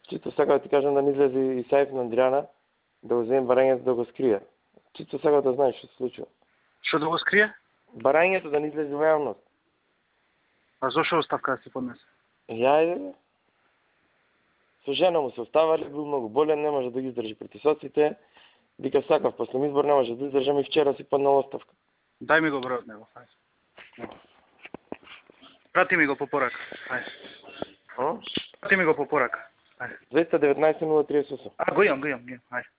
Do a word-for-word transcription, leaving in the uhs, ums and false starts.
Чисто сакам да ти кажам да не излезе и Саиф на Андриана, да го вземем барањето да го скрие. Чисто сакам да знаеш што се случува. Што да го скрие? Барањето да не излезе во јавност. А зошто оставка да си поднесе? Ја иде. Со жена му се оставале, бил многу болен, не може да ги издржи притисоците. Вика сакав после избор не може да издржам и вчера си поднал оставка. Дај ми го бројот него, ајде. Прати ми го по порака. Ајде. А? Прати ми го по порака. Ајде. двеста деветнаесет нула триесет и осум. А, го имам, го имам, го имам. Ајде.